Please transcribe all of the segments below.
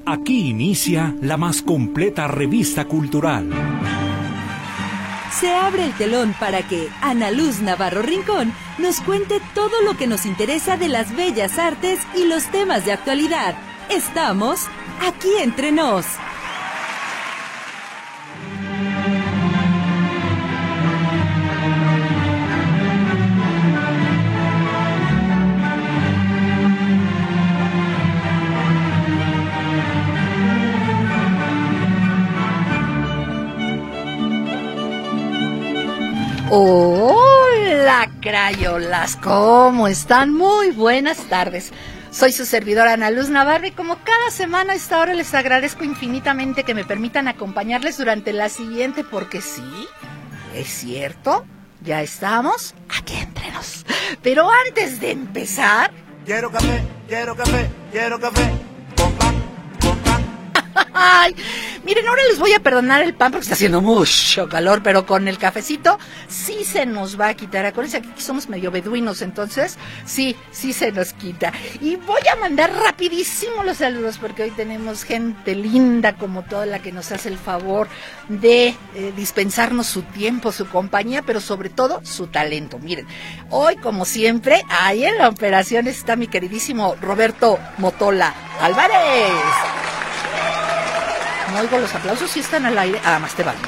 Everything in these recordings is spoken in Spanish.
Aquí inicia la más completa revista cultural. Se abre el telón para que Ana Luz Navarro Rincón nos cuente todo lo que nos interesa de las bellas artes y los temas de actualidad. Estamos aquí entre nos. Hola, crayolas, ¿cómo están? Muy buenas tardes. Soy su servidora Ana Luz Navarro y como cada semana a esta hora les agradezco infinitamente que me permitan acompañarles durante la siguiente, porque sí, es cierto, ya estamos aquí entre nos. Pero antes de empezar... Quiero café, quiero café, quiero café, con pan, con pan. Ay, miren, ahora les voy a perdonar el pan porque está haciendo mucho calor, pero con el cafecito sí se nos va a quitar. Acuérdense que aquí somos medio beduinos, entonces sí se nos quita. Y voy a mandar rapidísimo los saludos porque hoy tenemos gente linda como toda la que nos hace el favor de dispensarnos su tiempo, su compañía, pero sobre todo su talento. Miren, hoy como siempre, ahí en la operación está mi queridísimo Roberto Motola Álvarez. No oigo los aplausos, si están al aire. Ah, más te vale.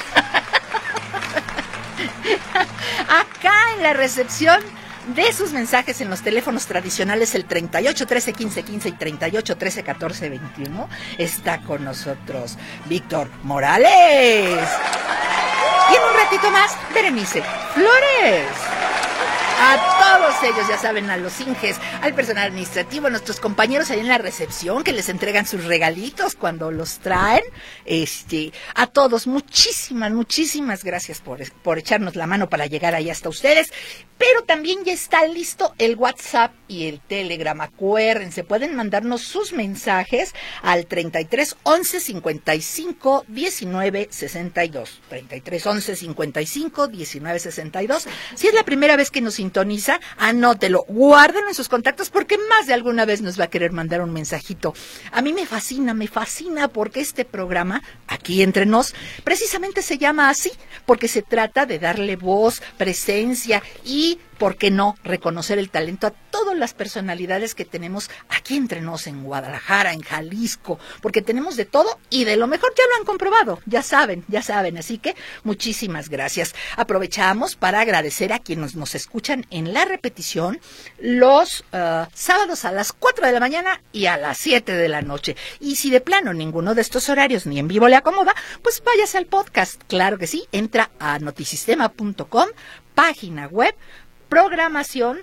Acá en la recepción de sus mensajes en los teléfonos tradicionales, el 38 13 15 15 y 38 13 14 21, está con nosotros Víctor Morales. Y en un ratito más, Berenice Flores. A todos ellos, ya saben, a los Inges, al personal administrativo, a nuestros compañeros ahí en la recepción que les entregan sus regalitos cuando los traen, a todos, muchísimas gracias por echarnos la mano para llegar ahí hasta ustedes. Pero también ya está listo el WhatsApp y el Telegram. Acuérdense, pueden mandarnos sus mensajes al 33 11 55 19 62. 33 11 55 19 62. Si es la primera vez que nos sintoniza, anótelo, guárdenlo en sus contactos porque más de alguna vez nos va a querer mandar un mensajito. A mí me fascina porque este programa, aquí entre nos, precisamente se llama así, porque se trata de darle voz, presencia y, ¿por qué no?, reconocer el talento a todas las personalidades que tenemos aquí entre nos en Guadalajara, en Jalisco, porque tenemos de todo y de lo mejor, ya lo han comprobado, ya saben, así que muchísimas gracias. Aprovechamos para agradecer a quienes nos escuchan en la repetición los sábados a las 4 de la mañana y a las 7 de la noche. Y si de plano ninguno de estos horarios ni en vivo le acomoda, pues váyase al podcast, claro que sí, entra a notisistema.com, página web, programación,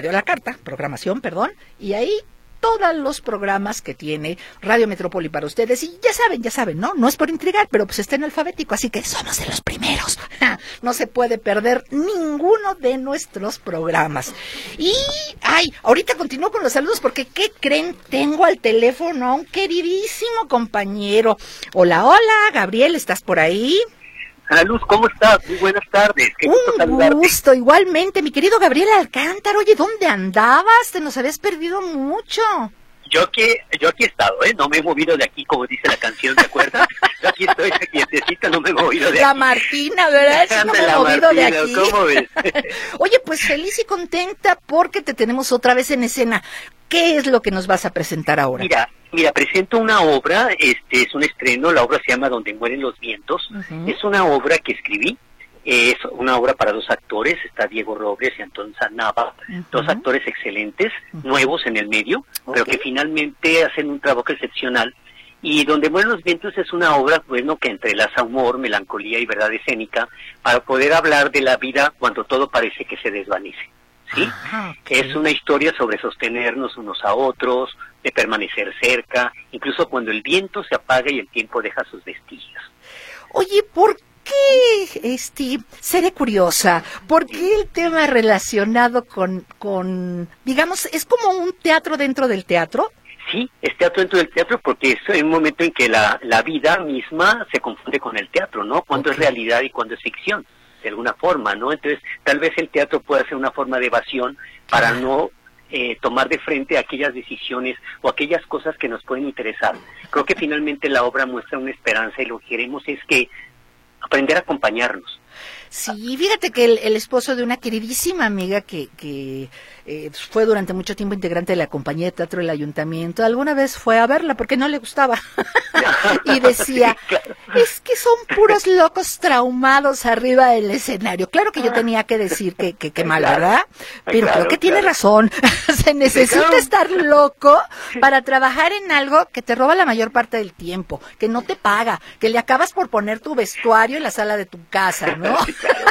y ahí todos los programas que tiene Radio Metrópoli para ustedes. Y ya saben, ¿no? No es por intrigar, pero pues está en alfabético, así que somos de los primeros. No se puede perder ninguno de nuestros programas. Y, ahorita continúo con los saludos porque, ¿qué creen? Tengo al teléfono a un queridísimo compañero. Hola, Gabriel, ¿estás por ahí? Ana Luz, ¿cómo estás? Muy buenas tardes. Qué gusto saludarte. Un gusto, igualmente, mi querido Gabriel Alcántara. Oye, ¿dónde andabas? Te nos habías perdido mucho. Yo aquí he estado, no me he movido de aquí, como dice la canción, ¿te acuerdas? Yo aquí estoy quietecita, no me he movido de aquí. La Martina, ¿verdad? Sí, no me he movido de aquí. ¿Cómo ves? Oye, pues feliz y contenta porque te tenemos otra vez en escena. ¿Qué es lo que nos vas a presentar ahora? Mira, presento una obra, es un estreno, la obra se llama Donde mueren los vientos. Uh-huh. Es una obra que escribí, es una obra para dos actores, está Diego Robles y Antón Zanaba, uh-huh. Dos actores excelentes, uh-huh. Nuevos en el medio, okay. Pero que finalmente hacen un trabajo excepcional. Y Donde mueren los vientos es una obra, que entrelaza humor, melancolía y verdad escénica para poder hablar de la vida cuando todo parece que se desvanece. ¿Sí? Okay. Es una historia sobre sostenernos unos a otros, de permanecer cerca, incluso cuando el viento se apaga y el tiempo deja sus vestigios. Oye, ¿por qué, seré curiosa? ¿Por qué el tema relacionado con, digamos, es como un teatro dentro del teatro? Sí, es teatro dentro del teatro porque es un momento en que la vida misma se confunde con el teatro, ¿no? Cuando okay. Es realidad y cuando es ficción. De alguna forma, ¿no? Entonces, tal vez el teatro pueda ser una forma de evasión para no tomar de frente aquellas decisiones o aquellas cosas que nos pueden interesar. Creo que finalmente la obra muestra una esperanza y lo que queremos es que aprender a acompañarnos. Sí, fíjate que el esposo de una queridísima amiga que fue durante mucho tiempo integrante de la compañía de teatro del ayuntamiento, alguna vez fue a verla porque no le gustaba y decía, sí, claro, es que son puros locos traumados arriba del escenario. Claro que yo tenía que decir que mal, ¿verdad? Pero claro, creo que tiene razón. Se necesita estar loco para trabajar en algo que te roba la mayor parte del tiempo, que no te paga, que le acabas por poner tu vestuario en la sala de tu casa, ¿no? Sí, claro.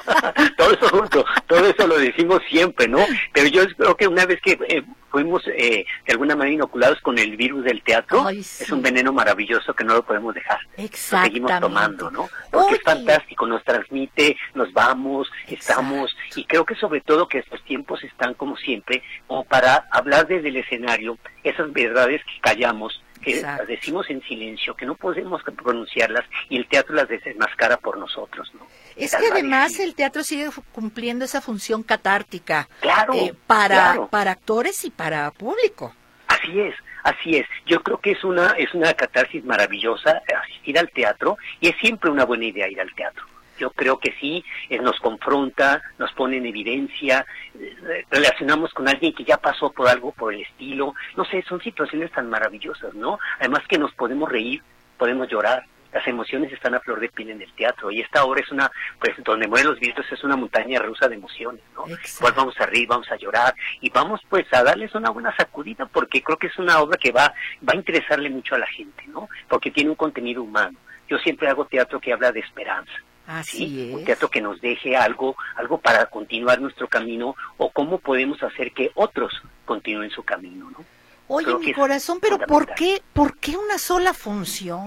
todo eso lo decimos siempre, ¿no? Pero yo creo que una vez que fuimos de alguna manera inoculados con el virus del teatro, sí, es un veneno maravilloso que no lo podemos dejar. Lo seguimos tomando, ¿no? Porque es fantástico, nos transmite, nos vamos, estamos, y creo que sobre todo que estos tiempos están como siempre, como para hablar desde el escenario, esas verdades que callamos, que las decimos en silencio, que no podemos pronunciarlas, y el teatro las desenmascara por nosotros, ¿no? Es que además el teatro sigue cumpliendo esa función catártica, claro, para actores y para público. Así es. Yo creo que es una catarsis maravillosa asistir al teatro, y es siempre una buena idea ir al teatro. Yo creo que sí, nos confronta, nos pone en evidencia, relacionamos con alguien que ya pasó por algo por el estilo, no sé, son situaciones tan maravillosas, ¿no? Además que nos podemos reír, podemos llorar, las emociones están a flor de piel en el teatro, y esta obra es donde mueren los vientos, es una montaña rusa de emociones, ¿no? Pues vamos a reír, vamos a llorar, y vamos pues a darles una buena sacudida, porque creo que es una obra que va a interesarle mucho a la gente, ¿no? Porque tiene un contenido humano. Yo siempre hago teatro que habla de esperanza. Así es. Un teatro que nos deje algo para continuar nuestro camino, o cómo podemos hacer que otros continúen su camino, ¿no? Oye, mi corazón, pero ¿por qué una sola función?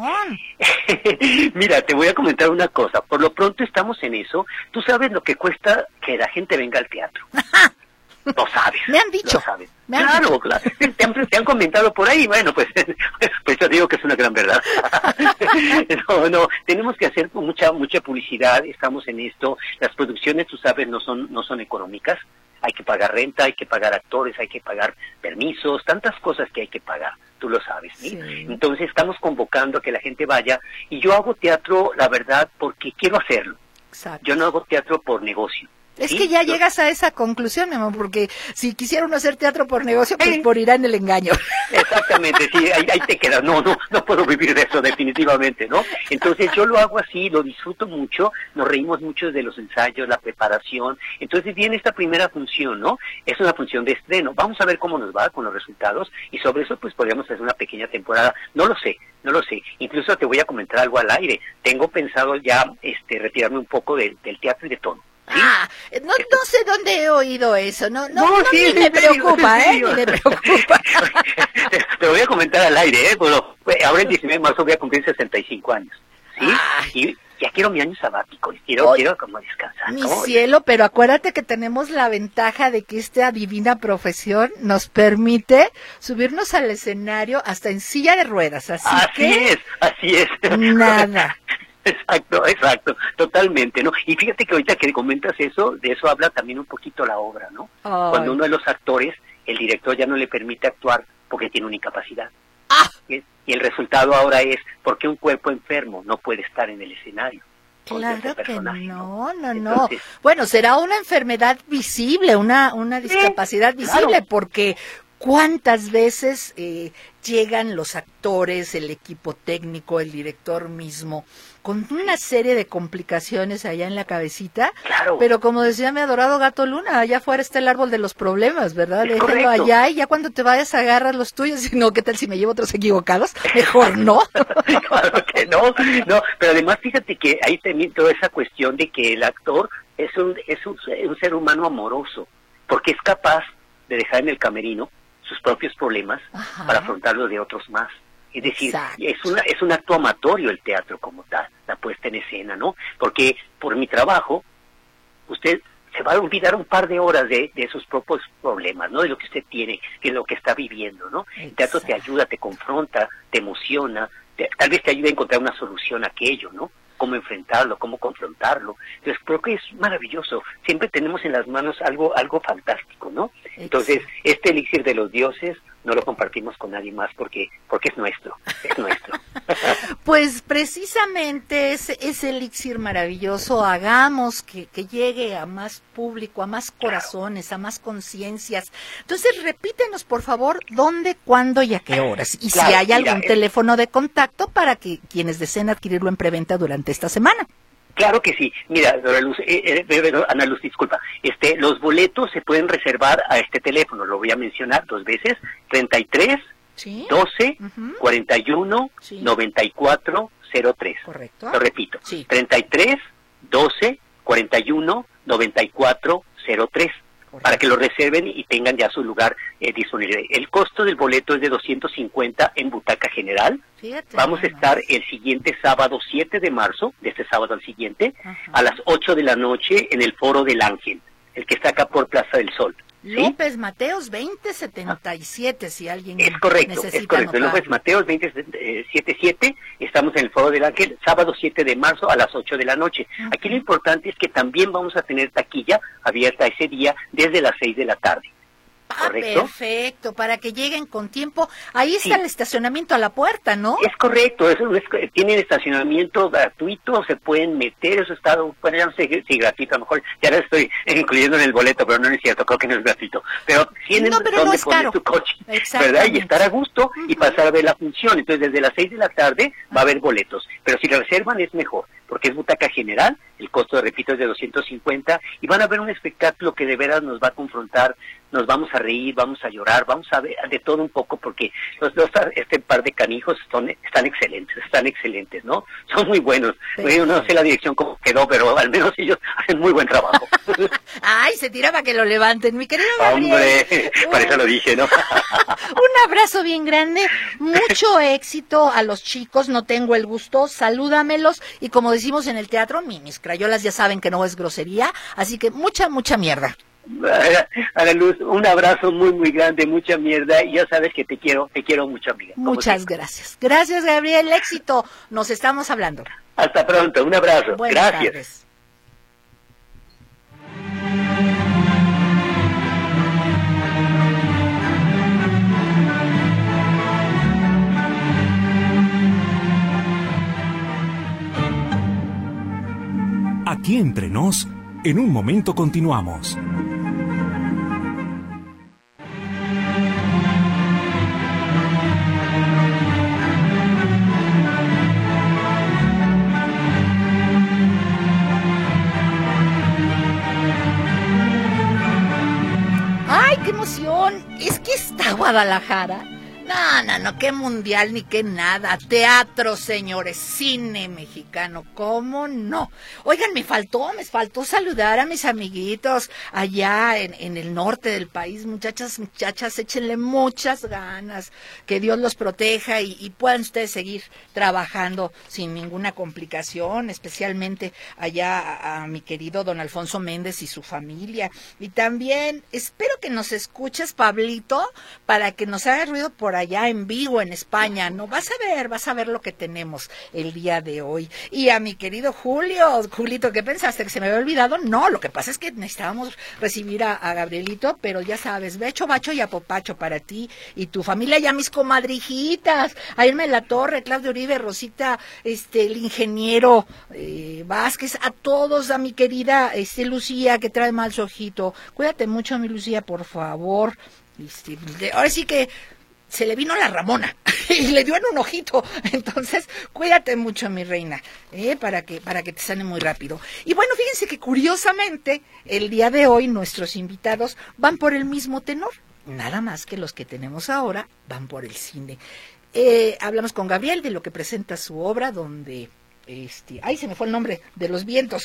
Mira, te voy a comentar una cosa. Por lo pronto estamos en eso. Tú sabes lo que cuesta que la gente venga al teatro. Lo sabes. Me han dicho. Claro. Te han comentado por ahí. Bueno, pues yo digo que es una gran verdad. No, tenemos que hacer mucha publicidad. Estamos en esto. Las producciones, tú sabes, no son económicas. Hay que pagar renta, hay que pagar actores, hay que pagar permisos, tantas cosas que hay que pagar, tú lo sabes, ¿sí? Sí. Entonces estamos convocando a que la gente vaya, y yo hago teatro, la verdad, porque quiero hacerlo. Exacto. Yo no hago teatro por negocio. Es que ya llegas a esa conclusión, mi amor, porque si quisiera uno hacer teatro por negocio, pues morirá en el engaño. Exactamente, sí, ahí te quedas. No puedo vivir de eso, definitivamente, ¿no? Entonces yo lo hago así, lo disfruto mucho, nos reímos mucho de los ensayos, la preparación. Entonces viene esta primera función, ¿no? Es una función de estreno. Vamos a ver cómo nos va con los resultados, y sobre eso pues podríamos hacer una pequeña temporada. No lo sé. Incluso te voy a comentar algo al aire. Tengo pensado ya retirarme un poco del teatro y de todo. ¿Sí? No sé dónde he oído eso, no, sí, me preocupa, ni me preocupa. Te lo voy a comentar al aire, bueno, ahora el 19 de marzo voy a cumplir 65 años, ¿sí? Y ya quiero mi año sabático, quiero como descansar. Mi cielo, pero acuérdate que tenemos la ventaja de que esta divina profesión nos permite subirnos al escenario hasta en silla de ruedas, así es. Nada. Exacto, totalmente, ¿no? Y fíjate que ahorita que comentas eso, de eso habla también un poquito la obra, ¿no? Cuando uno de los actores, el director ya no le permite actuar porque tiene una incapacidad. Y el resultado ahora es, ¿por qué un cuerpo enfermo no puede estar en el escenario? Claro que no. Entonces, bueno, será una enfermedad visible, una discapacidad visible, claro. Porque ¿cuántas veces llegan los actores, el equipo técnico, el director mismo, con una serie de complicaciones allá en la cabecita? Claro. Pero como decía mi adorado Gato Luna, allá afuera está el árbol de los problemas, ¿verdad? Es Déjalo correcto. allá, y ya cuando te vayas agarras los tuyos, y no, ¿qué tal si me llevo otros equivocados? Mejor no. Claro que no, pero además fíjate que ahí también toda esa cuestión de que el actor es un ser humano amoroso, porque es capaz de dejar en el camerino sus propios problemas para afrontarlos de otros más. Es decir, es un acto amatorio el teatro como tal, la puesta en escena, ¿no? Porque por mi trabajo, usted se va a olvidar un par de horas de sus propios problemas, ¿no? De lo que usted tiene, de lo que está viviendo, ¿no? El teatro te ayuda, te confronta, te emociona, tal vez te ayude a encontrar una solución a aquello, ¿no? cómo enfrentarlo, cómo confrontarlo. Entonces creo que es maravilloso. Siempre tenemos en las manos algo fantástico, ¿no? Entonces, este elixir de los dioses no lo compartimos con nadie más porque es nuestro. Pues precisamente ese elixir maravilloso, hagamos que llegue a más público, a más corazones, a más conciencias. Entonces, repítenos, por favor, dónde, cuándo y a qué horas. Y si hay algún teléfono de contacto para que quienes deseen adquirirlo en preventa durante esta semana. Claro que sí. Mira, Ana Luz, disculpa. Los boletos se pueden reservar a este teléfono, lo voy a mencionar 2 veces, 33 ¿Sí? 12 Uh-huh. 41 Sí. 94 03. Correcto. Lo repito. Sí. 33 12 41 94 03. Correcto. Para que lo reserven y tengan ya su lugar disponible. El costo del boleto es de 250 en butaca general. Fíjate, Vamos a estar el siguiente sábado 7 de marzo, de este sábado al siguiente, a las 8 de la noche en el Foro del Ángel, el que está acá por Plaza del Sol. ¿Sí? López Mateos 2077, si alguien Es correcto, necesita anotar. López Mateos 2077, estamos en el Foro del Ángel, sábado 7 de marzo a las 8 de la noche. Uh-huh. Aquí lo importante es que también vamos a tener taquilla abierta ese día desde las 6 de la tarde. ¿Correcto? Perfecto, para que lleguen con tiempo. Ahí está el estacionamiento a la puerta, ¿no? Es correcto, tienen estacionamiento gratuito, se pueden meter, eso está, bueno, ya no sé si gratuito, a lo mejor ya lo estoy incluyendo en el boleto, pero no es cierto, creo que no es gratuito. Pero tienen donde poner su coche, ¿verdad? Y estar a gusto y pasar a ver la función. Entonces, desde las 6 de la tarde va a haber boletos, pero si reservan es mejor, porque es butaca general, el costo, repito, es de 250, y van a ver un espectáculo que de veras nos va a confrontar, nos vamos a reír, vamos a llorar, vamos a ver de todo un poco, porque este par de canijos están excelentes, ¿no? Son muy buenos. Sí. No sé la dirección cómo quedó, pero al menos ellos hacen muy buen trabajo. Ay, se tiraba que lo levanten, mi querido Gabriel. Hombre, para eso lo dije, ¿no? Un abrazo bien grande, mucho éxito a los chicos, no tengo el gusto, salúdamelos, y como decimos en el teatro, mis crayolas ya saben que no es grosería, así que mucha mierda. Ana Luz, un abrazo muy grande, mucha mierda, y ya sabes que te quiero mucho, amiga. Muchas gracias. Gracias, Gabriel, éxito, nos estamos hablando. Hasta pronto, un abrazo. Buenas Gracias. Tardes. Aquí entre nos, en un momento continuamos. ¡Ay, qué emoción! Es que está Guadalajara. No, qué mundial ni qué nada. Teatro, señores, cine mexicano, ¿cómo no? Oigan, me faltó saludar a mis amiguitos allá en el norte del país. Muchachas, échenle muchas ganas, que Dios los proteja y puedan ustedes seguir trabajando sin ninguna complicación, especialmente allá a mi querido don Alfonso Méndez y su familia. Y también espero que nos escuches, Pablito, para que nos haga ruido por allá en Vigo, en España, ¿no? Vas a ver lo que tenemos el día de hoy. Y a mi querido Julito, ¿qué pensaste? ¿Que se me había olvidado? No, lo que pasa es que necesitábamos recibir a Gabrielito, pero ya sabes, becho, bacho y apopacho para ti y tu familia, y a mis comadrijitas, a Irma de la Torre, Claudio Uribe, Rosita, el ingeniero Vázquez, a todos, a mi querida Lucía, que trae mal su ojito. Cuídate mucho, mi Lucía, por favor. Ahora sí que se le vino la Ramona y le dio en un ojito. Entonces, cuídate mucho, mi reina, para que te sane muy rápido. Y bueno, fíjense que curiosamente, el día de hoy nuestros invitados van por el mismo tenor. Nada más que los que tenemos ahora van por el cine. Hablamos con Gabriel de lo que presenta su obra, donde... ay, se me fue el nombre, de los vientos,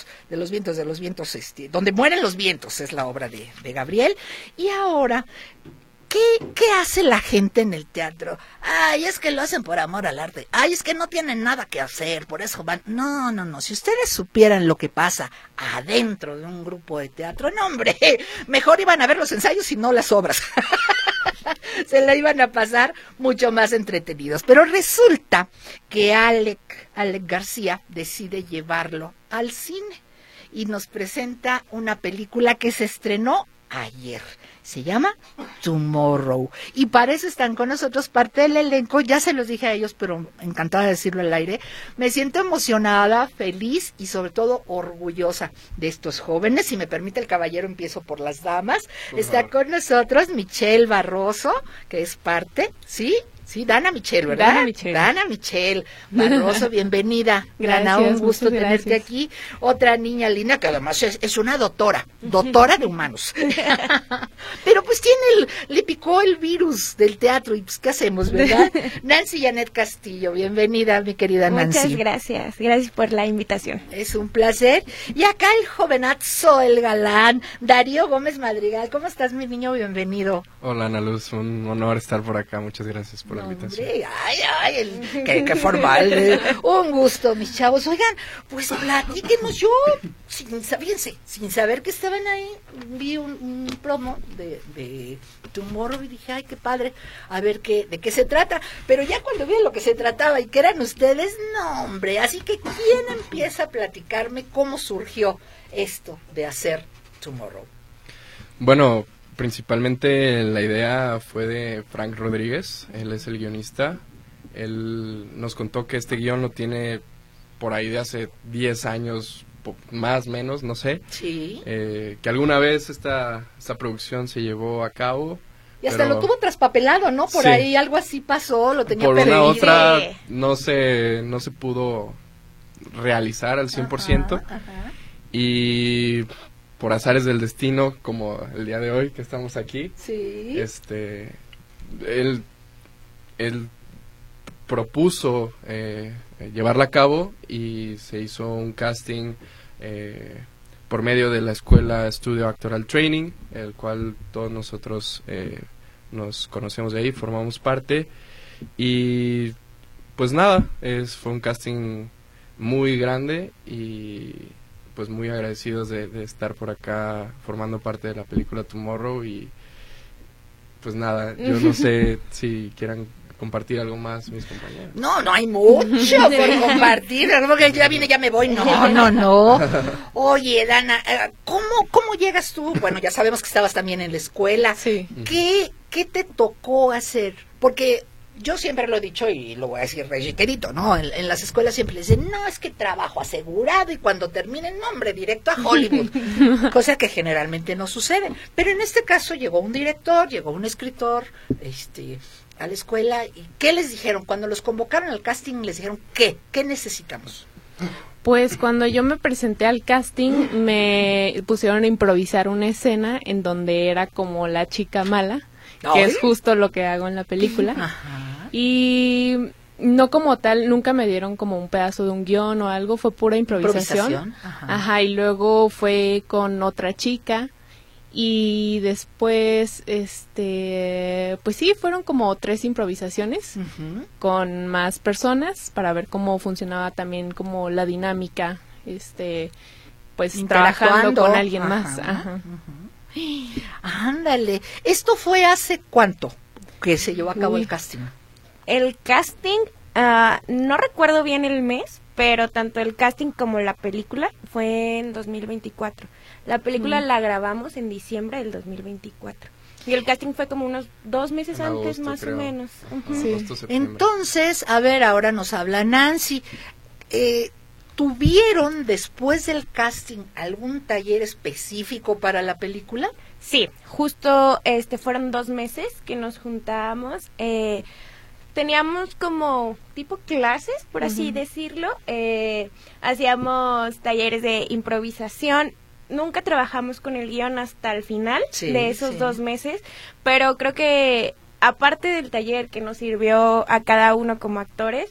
donde mueren los vientos, es la obra de Gabriel. Y ahora... ¿Qué hace la gente en el teatro? Ay, es que lo hacen por amor al arte. Ay, es que no tienen nada que hacer, por eso van. No. Si ustedes supieran lo que pasa adentro de un grupo de teatro, no, hombre, mejor iban a ver los ensayos y no las obras. se la iban a pasar mucho más entretenidos. Pero resulta que Alec García decide llevarlo al cine y nos presenta una película que se estrenó ayer. Se llama Tomorrow. Y para eso están con nosotros parte del elenco. Ya se los dije a ellos, pero encantada de decirlo al aire. Me siento emocionada, feliz y sobre todo orgullosa de estos jóvenes. Si me permite el caballero, empiezo por las damas. Está con nosotros Michelle Barroso, que es parte, ¿sí? Sí, Dana Michelle, ¿verdad? Dana Michelle Barroso, bienvenida. Gracias, Dana, un gusto tenerte gracias. aquí. Otra niña linda que además es una doctora de humanos. Pero pues le picó el virus del teatro y pues ¿qué hacemos, verdad? Nancy Janet Castillo, bienvenida, mi querida Nancy. Muchas gracias por la invitación. Es un placer. Y acá el jovenazo, el galán, Darío Gómez Madrigal. ¿Cómo estás, mi niño? Bienvenido. Hola, Ana Luz, un honor estar por acá. Muchas gracias por la invitación. Hombre, qué formal. Un gusto, mis chavos. Oigan, pues platíquenos. Yo, sin saber que estaban ahí, vi un promo de Tomorrow y dije, ay, qué padre, a ver de qué se trata. Pero ya cuando vi lo que se trataba y que eran ustedes, no, hombre. Así que, ¿quién empieza a platicarme cómo surgió esto de hacer Tomorrow? Bueno, principalmente la idea fue de Frank Rodríguez, él es el guionista. Él nos contó que este guión lo tiene por ahí de hace 10 años, más o menos, no sé. Sí. Que alguna vez esta producción se llevó a cabo. Y hasta lo tuvo traspapelado, ¿no? Por sí, ahí algo así pasó, lo tenía por perdido. una otra no se pudo realizar al 100%. Ajá. Y por azares del destino, como el día de hoy que estamos aquí, sí, él propuso llevarla a cabo y se hizo un casting por medio de la escuela Studio Actoral Training, el cual todos nosotros nos conocemos de ahí, formamos parte, y pues nada, fue un casting muy grande y pues muy agradecidos de estar por acá formando parte de la película Tomorrow. Y pues nada, yo no sé si quieran compartir algo más mis compañeros. No hay mucho por compartir, porque ya vine, ya me voy. No. Oye, Dana, ¿cómo llegas tú? Bueno, ya sabemos que estabas también en la escuela. Sí. ¿Qué te tocó hacer? Porque yo siempre lo he dicho y lo voy a decir reiterito, ¿no? En las escuelas siempre les dicen, no, es que trabajo asegurado y cuando terminen, no, hombre, directo a Hollywood. Cosa que generalmente no sucede. Pero en este caso llegó un director, llegó un escritor, a la escuela. ¿Y qué les dijeron? Cuando los convocaron al casting, les dijeron, ¿qué ¿necesitamos? Pues cuando yo me presenté al casting, me pusieron a improvisar una escena en donde era como la chica mala, que es justo lo que hago en la película. Ajá. Y no como tal, nunca me dieron como un pedazo de un guión o algo, fue pura improvisación. Ajá, y luego fue con otra chica y después, pues sí, fueron como 3 improvisaciones con más personas para ver cómo funcionaba también como la dinámica, pues trabajando con alguien más. Ajá. Ándale, ¿esto fue hace cuánto que se llevó a cabo el casting? El casting, no recuerdo bien el mes, pero tanto el casting como la película fue en 2024. La película la grabamos en diciembre del 2024. Y el casting fue como unos 2 meses en antes, agosto, más creo. o menos. Sí. Agosto, septiembre. Entonces, a ver, ahora nos habla Nancy. ¿Tuvieron después del casting algún taller específico para la película? Sí, justo fueron 2 meses que nos juntamos. Teníamos como tipo clases, por así decirlo. Hacíamos talleres de improvisación. Nunca trabajamos con el guión hasta el final de esos 2 meses, pero creo que aparte del taller que nos sirvió a cada uno como actores,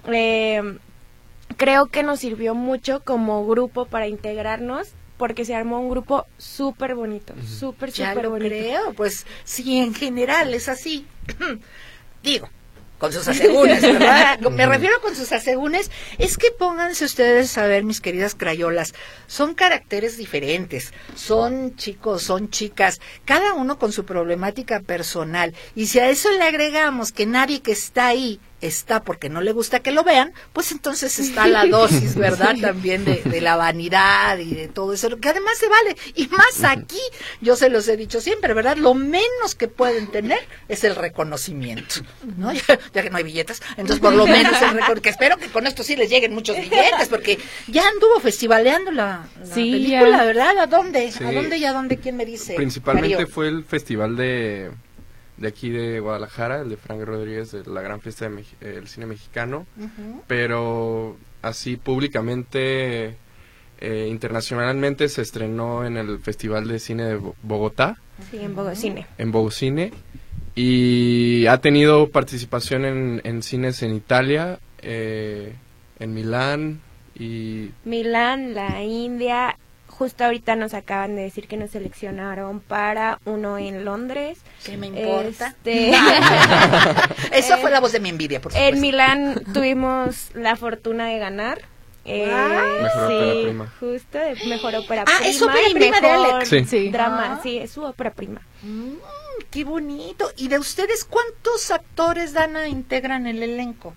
creo que nos sirvió mucho como grupo para integrarnos, porque se armó un grupo súper bonito, súper bonito. Ya lo creo, pues sí, en general es así. Digo, con sus asegúnes, ¿verdad? Me refiero con sus asegúnes, es que pónganse ustedes a ver, mis queridas crayolas, son caracteres diferentes, son chicos, son chicas, cada uno con su problemática personal, y si a eso le agregamos que nadie que está ahí está porque no le gusta que lo vean, pues entonces está la dosis, ¿verdad? También de la vanidad y de todo eso, que además se vale, y más aquí, yo se los he dicho siempre, ¿verdad? Lo menos que pueden tener es el reconocimiento, ¿no? Ya que no hay billetes, entonces por lo menos el reconocimiento, que espero que con esto sí les lleguen muchos billetes, porque ya anduvo festivaleando la película, ya. ¿Verdad? ¿A dónde? Sí. ¿A dónde y a dónde? ¿Quién me dice? Principalmente Mario. Fue el festival de aquí de Guadalajara, el de Frank Rodríguez, de la gran fiesta del cine mexicano, pero así públicamente, internacionalmente se estrenó en el Festival de Cine de Bogotá. Sí, en Bogocine. En Bogocine, y ha tenido participación en cines en Italia, en Milán la India. Justo ahorita nos acaban de decir que nos seleccionaron para uno en Londres. ¿Qué me importa? Eso fue la voz de mi envidia, por supuesto. En Milán tuvimos la fortuna de ganar. Mejor ópera prima. Justo, de mejor ópera prima. ¿Es ópera prima de Alex? Sí. Drama, sí, es su ópera prima. ¡Qué bonito! ¿Y de ustedes cuántos actores, Dana, integran el elenco?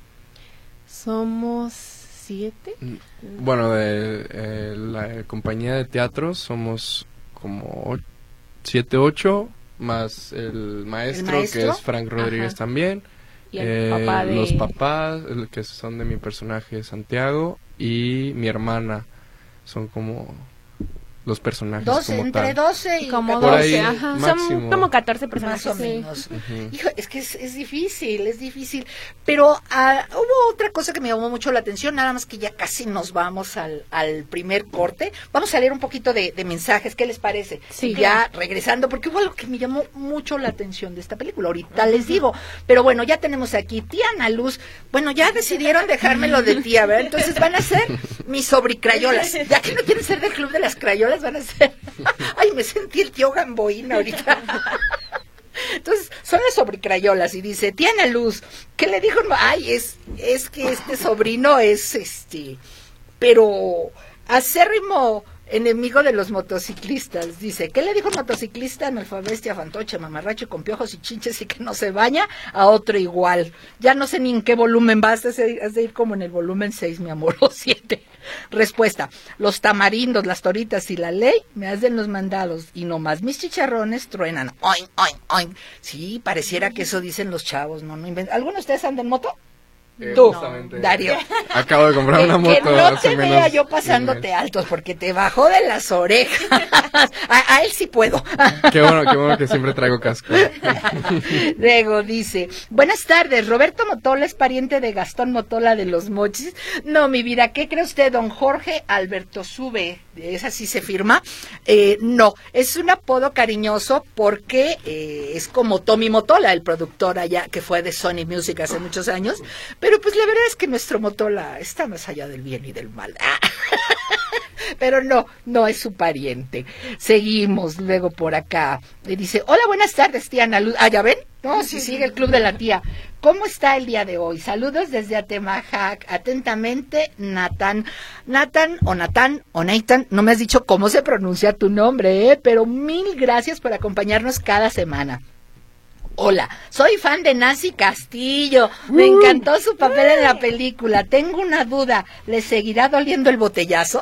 Somos 7. Bueno, de la compañía de teatro somos como 7, 8, más el maestro que es Frank Rodríguez. Ajá. También. Y el papá de... Los papás, que son de mi personaje Santiago, y mi hermana, son como los personajes. 12, como entre tal. 12 y como 14. Ahí, ajá. Son como 14 personajes. Más o menos. Hijo, es que es difícil. Pero hubo otra cosa que me llamó mucho la atención, nada más que ya casi nos vamos al primer corte. Vamos a leer un poquito de mensajes, ¿qué les parece? Sí. Ya regresando, porque hubo algo que me llamó mucho la atención de esta película, ahorita les digo. Pero bueno, ya tenemos aquí tía Ana Luz. Bueno, ya decidieron dejármelo de tía, ¿verdad? Entonces van a ser mis sobricrayolas. Ya que no quieren ser del club de las crayolas, van a ser... Ay, me sentí el tío Gamboín ahorita. Entonces, son las sobricrayolas y dice, tía Ana Luz, ¿qué le dijo? Ay, es que este sobrino es pero acérrimo enemigo de los motociclistas. Dice, ¿qué le dijo un motociclista analfabestia, fantoche, mamarracho, con piojos y chinches y que no se baña? A otro igual. Ya no sé ni en qué volumen vas, has de ir como en el volumen 6, mi amor, o 7. Respuesta, los tamarindos, las toritas y la ley me hacen los mandados y nomás mis chicharrones truenan. Oin, oin, oin. Sí, pareciera que eso dicen los chavos, no inventan. ¿Alguno de ustedes anda en moto? Tú, Dario. Acabo de comprar una moto. Que no te vea yo pasándote altos, porque te bajó de las orejas. A él sí puedo. Qué bueno que siempre traigo casco. Luego dice, buenas tardes, Roberto Motola es pariente de Gastón Motola de los Mochis. No, mi vida, ¿qué cree usted, don Jorge Alberto Sube? ¿Esa sí se firma? No, es un apodo cariñoso porque es como Tommy Motola, el productor allá, que fue de Sony Music hace muchos años. Pero pues la verdad es que nuestro Motola está más allá del bien y del mal. Pero no es su pariente. Seguimos luego por acá. Le dice, hola, buenas tardes, tía Ana Luz. ¿Ya ven? No, sí sigue el club de la tía. ¿Cómo está el día de hoy? Saludos desde Atemajac. Atentamente, Nathan, no me has dicho cómo se pronuncia tu nombre, pero mil gracias por acompañarnos cada semana. Hola, soy fan de Nancy Castillo. Me encantó su papel en la película. Tengo una duda. ¿Le seguirá doliendo el botellazo?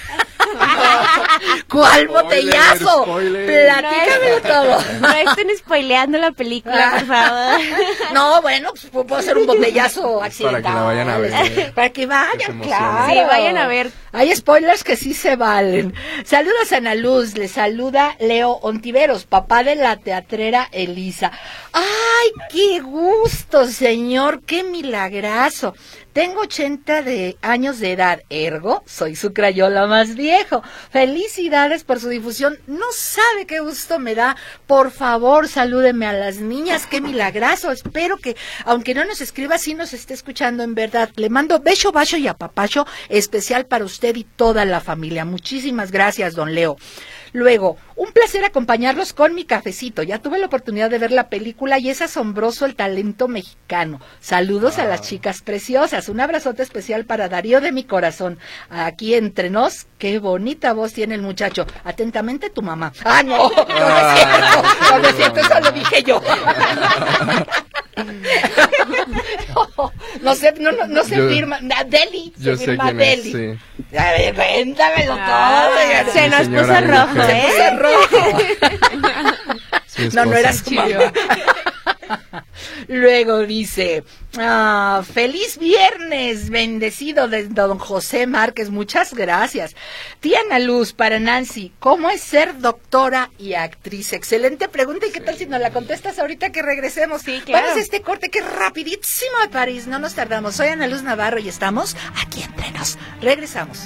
¿Cuál botellazo? Platícamelo todo. No estén spoileando la película, por favor. No, bueno, pues puedo hacer un botellazo accidental. Para que la vayan a ver. Para que vayan, claro. Sí, vayan a ver. Hay spoilers que sí se valen. Saludos a Ana Luz, le saluda Leo Ontiveros, papá de la teatrera Elisa. ¡Ay, qué gusto, señor! ¡Qué milagrazo! Tengo 80 años de edad, ergo, soy su crayola más viejo. Felicidades por su difusión. No sabe qué gusto me da. Por favor, salúdeme a las niñas. ¡Qué milagrazo! Espero que, aunque no nos escriba, sí nos esté escuchando en verdad. Le mando beso, bacho y apapacho especial para usted usted y toda la familia. Muchísimas gracias, don Leo. Luego, un placer acompañarlos con mi cafecito. Ya tuve la oportunidad de ver la película y es asombroso el talento mexicano. Saludos a las chicas preciosas. Un abrazote especial para Darío de mi corazón. Aquí entre nos, qué bonita voz tiene el muchacho. Atentamente, tu mamá. ¡Ah, no! No es cierto, eso lo dije yo. No se firma. Deli, se firma Deli. Sí. A ver, cuéntamelo todo. Se nos puso rojo, No era su mamá. Luego dice, feliz viernes, bendecido de don José Márquez, muchas gracias. Tía Ana Luz, para Nancy, ¿cómo es ser doctora y actriz? Excelente pregunta, ¿y qué tal si nos la contestas ahorita que regresemos? Sí, claro. Vamos a este corte que es rapidísimo de París, no nos tardamos. Soy Ana Luz Navarro y estamos aquí entre nos. Regresamos.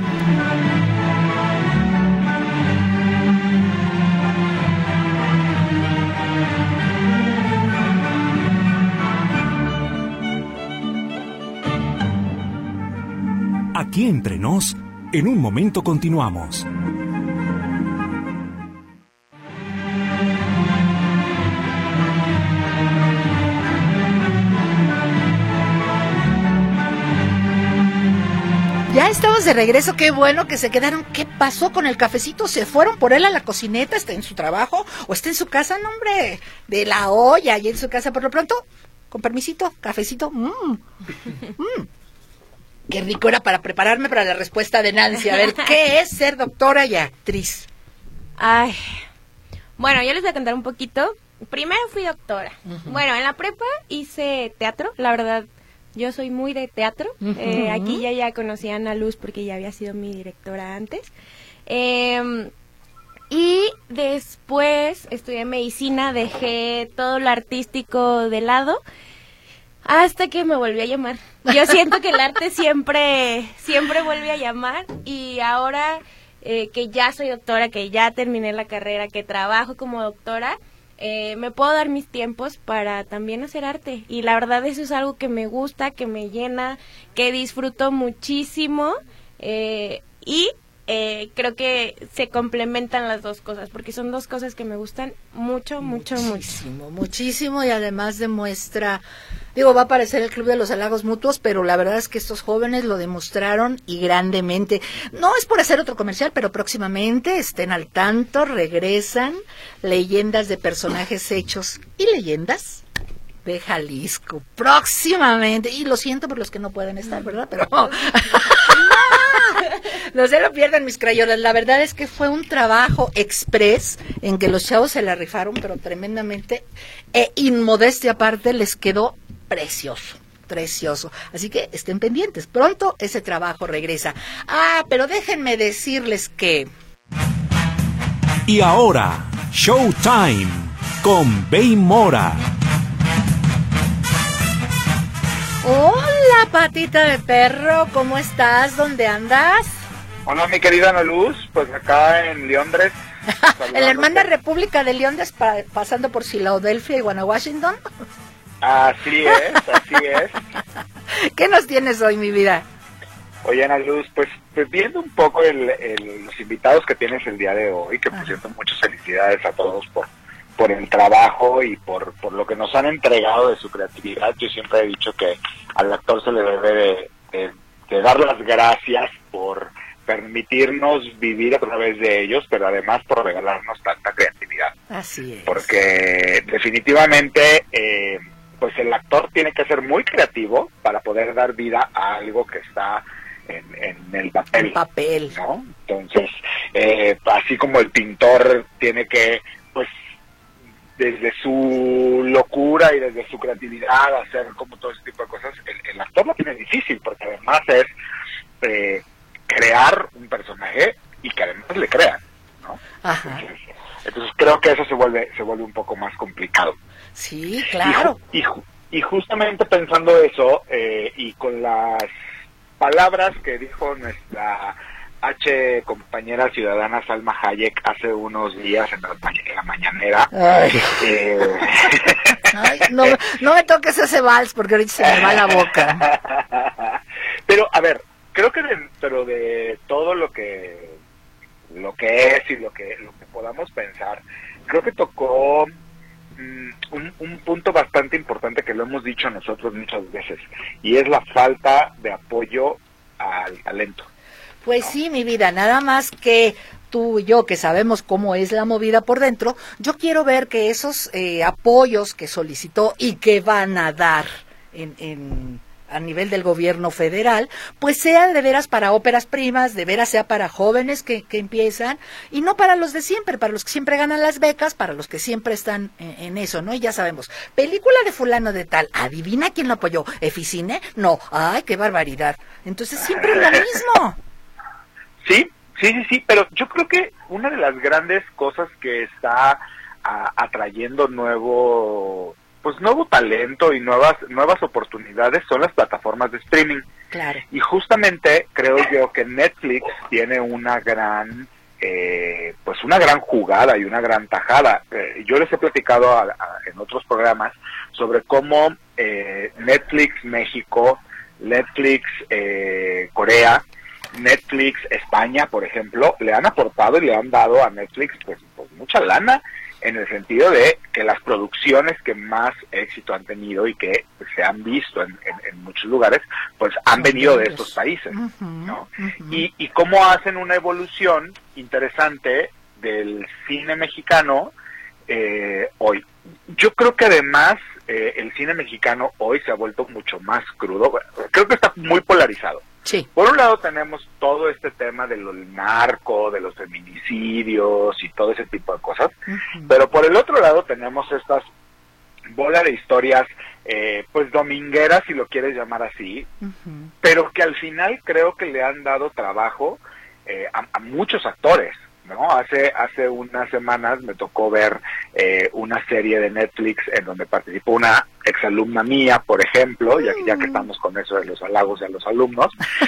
Aquí entre nos, en un momento continuamos. Ya estamos de regreso, qué bueno que se quedaron. ¿Qué pasó con el cafecito? ¿Se fueron por él a la cocineta? ¿Está en su trabajo? ¿O está en su casa? No, hombre, de la olla y en su casa por lo pronto. Con permisito, cafecito. Qué rico era para prepararme para la respuesta de Nancy. A ver, ¿qué es ser doctora y actriz? Ay, bueno, yo les voy a contar un poquito. Primero fui doctora. Bueno, en la prepa hice teatro, la verdad, yo soy muy de teatro. Aquí ya conocí a Ana Luz porque ya había sido mi directora antes. Y después estudié medicina, dejé todo lo artístico de lado. Hasta que me volvió a llamar. Yo siento que el arte siempre vuelve a llamar, y ahora que ya soy doctora, que ya terminé la carrera, que trabajo como doctora, me puedo dar mis tiempos para también hacer arte. Y la verdad eso es algo que me gusta, que me llena, que disfruto muchísimo, y creo que se complementan las dos cosas, porque son dos cosas que me gustan muchísimo, y además demuestra, va a aparecer el Club de los Halagos Mutuos, pero la verdad es que estos jóvenes lo demostraron y grandemente. No es por hacer otro comercial, pero próximamente estén al tanto, regresan Leyendas de Personajes Hechos y Leyendas de Jalisco, próximamente, y lo siento por los que no pueden estar, ¿verdad? Pero no se lo pierdan, mis crayolas. La verdad es que fue un trabajo express en que los chavos se la rifaron, pero tremendamente, inmodestia aparte, les quedó precioso. Así que estén pendientes, pronto ese trabajo regresa. Pero déjenme decirles que... Y ahora, Showtime con Bey Mora. Hola, patita de perro, ¿cómo estás? ¿Dónde andas? Hola, mi querida Ana Luz, pues acá en Londres. En la hermana República de Londres, pasando por Filadelfia y Washington. Así es. ¿Qué nos tienes hoy, mi vida? Oye, Ana Luz, pues viendo un poco los invitados que tienes el día de hoy, que por cierto, muchas felicidades a todos por el trabajo y por lo que nos han entregado de su creatividad. Yo siempre he dicho que al actor se le debe de dar las gracias por permitirnos vivir a través de ellos, pero además por regalarnos tanta creatividad. Así es. Porque definitivamente, pues el actor tiene que ser muy creativo para poder dar vida a algo que está en el papel. ¿No? Entonces, así como el pintor tiene que, pues, desde su locura y desde su creatividad hacer como todo ese tipo de cosas, el actor lo tiene difícil, porque además es crear un personaje y que además le crean, ¿no? Ajá. Entonces creo que eso se vuelve un poco más complicado. Sí, claro. Y justamente pensando eso, y con las palabras que dijo nuestra compañera ciudadana Salma Hayek hace unos días en la mañanera. Ay, no me toques ese vals porque ahorita se me va la boca. Pero, a ver, creo que dentro dentro de todo lo que es y lo que podamos pensar, creo que tocó un punto bastante importante que lo hemos dicho nosotros muchas veces, y es la falta de apoyo al talento. Pues ¿no? Sí, mi vida, nada más que tú y yo que sabemos cómo es la movida por dentro, yo quiero ver que esos apoyos que solicitó y que van a dar a nivel del gobierno federal, pues sea de veras para óperas primas, de veras sea para jóvenes que empiezan, y no para los de siempre, para los que siempre ganan las becas, para los que siempre están en eso, ¿no? Y ya sabemos, película de fulano de tal, ¿adivina quién lo apoyó? ¿Eficine? No, ¡ay, qué barbaridad! Entonces siempre es lo mismo. Sí, pero yo creo que una de las grandes cosas que está atrayendo nuevo talento y nuevas oportunidades son las plataformas de streaming. Claro. Y justamente creo yo que Netflix tiene una gran jugada y una gran tajada. Yo les he platicado en otros programas sobre cómo Netflix México, Netflix Corea, Netflix España, por ejemplo, le han aportado y le han dado a Netflix pues mucha lana, en el sentido de que las producciones que más éxito han tenido y que se han visto en muchos lugares, pues han venido de estos países, ¿no? Y cómo hacen una evolución interesante del cine mexicano hoy. Yo creo que además el cine mexicano hoy se ha vuelto mucho más crudo. Creo que está muy polarizado. Sí. Por un lado tenemos todo este tema del narco, de los feminicidios y todo ese tipo de cosas, pero por el otro lado tenemos estas bola de historias, pues domingueras, si lo quieres llamar así, pero que al final creo que le han dado trabajo a muchos actores, ¿no? Hace unas semanas me tocó ver una serie de Netflix en donde participó una exalumna mía, por ejemplo, ya que estamos con eso de los halagos a los alumnos,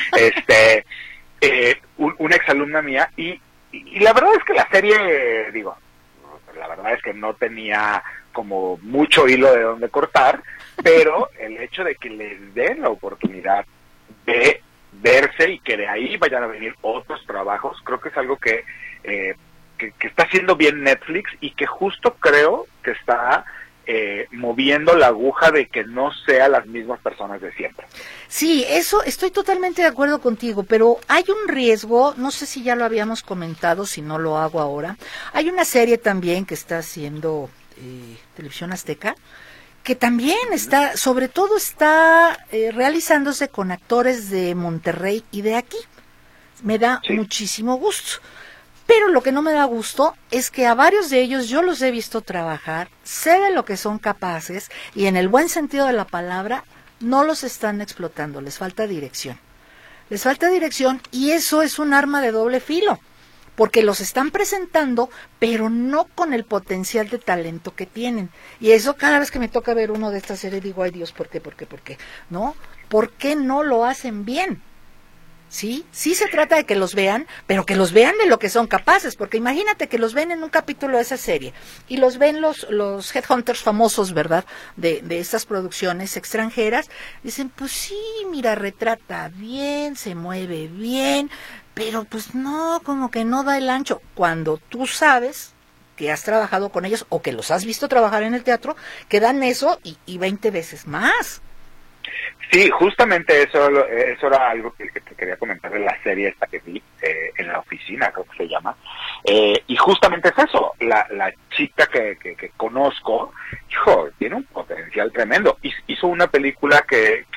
una exalumna mía, y la verdad es que la serie, la verdad es que no tenía como mucho hilo de donde cortar, pero el hecho de que les den la oportunidad de verse y que de ahí vayan a venir otros trabajos, creo que es algo que está haciendo bien Netflix, y que justo creo que está moviendo la aguja de que no sean las mismas personas de siempre. Sí, eso estoy totalmente de acuerdo contigo, pero hay un riesgo, no sé si ya lo habíamos comentado, si no lo hago ahora. Hay una serie también que está haciendo Televisión Azteca, que también sobre todo está realizándose con actores de Monterrey y de aquí. Me da muchísimo gusto. Pero lo que no me da gusto es que a varios de ellos yo los he visto trabajar, sé de lo que son capaces, y en el buen sentido de la palabra no los están explotando, les falta dirección. Les falta dirección, y eso es un arma de doble filo, porque los están presentando, pero no con el potencial de talento que tienen. Y eso cada vez que me toca ver uno de estas series digo, ay Dios, ¿por qué? ¿No? ¿Por qué no lo hacen bien? Sí se trata de que los vean, pero que los vean de lo que son capaces, porque imagínate que los ven en un capítulo de esa serie y los ven los headhunters famosos, ¿verdad?, de estas producciones extranjeras, dicen, pues sí, mira, retrata bien, se mueve bien, pero pues no, como que no da el ancho, cuando tú sabes que has trabajado con ellos o que los has visto trabajar en el teatro, que dan eso y 20 veces más. Sí, justamente eso era algo que te quería comentar de la serie esta que vi en la oficina, creo que se llama, y justamente es eso, la chica que conozco, hijo, tiene un potencial tremendo, hizo una película que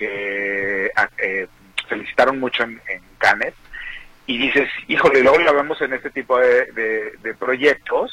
felicitaron mucho en Cannes, y dices, híjole, luego la vemos en este tipo de proyectos,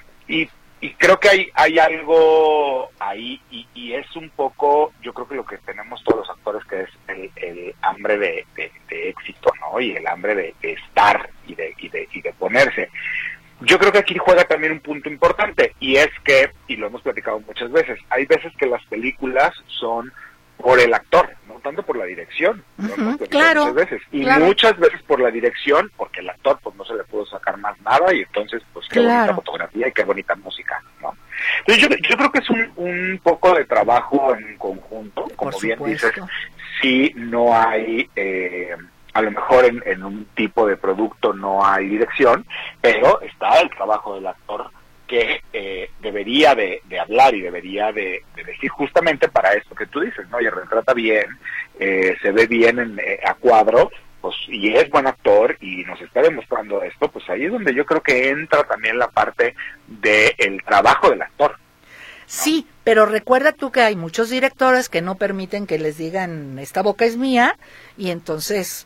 y creo que hay algo ahí, y es un poco, yo creo que lo que tenemos todos los actores, que es el hambre de éxito, ¿no? Y el hambre de estar y de ponerse. Yo creo que aquí juega también un punto importante, y es que, y lo hemos platicado muchas veces, hay veces que las películas son por el actor, no tanto por la dirección, claro, muchas veces, y claro, muchas veces por la dirección, porque el actor pues no se le pudo sacar más nada, y entonces pues qué bonita fotografía y qué bonita música, ¿no? Entonces yo creo que es un poco de trabajo en conjunto, como bien dices, si no hay A lo mejor en un tipo de producto no hay dirección, pero está el trabajo del actor que debería de hablar y debería de decir justamente para esto que tú dices, ¿no? Y retrata bien, se ve bien a cuadro, pues, y es buen actor y nos está demostrando esto, pues ahí es donde yo creo que entra también la parte del trabajo del actor. Sí, pero recuerda tú que hay muchos directores que no permiten que les digan esta boca es mía, y entonces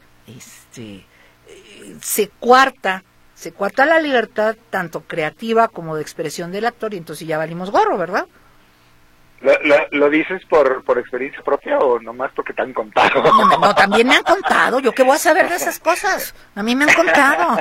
se cuarta la libertad tanto creativa como de expresión del actor, y entonces ya valimos gorro, ¿verdad? ¿Lo dices por experiencia propia o nomás porque te han contado? No, también me han contado. ¿Yo qué voy a saber de esas cosas? A mí me han contado.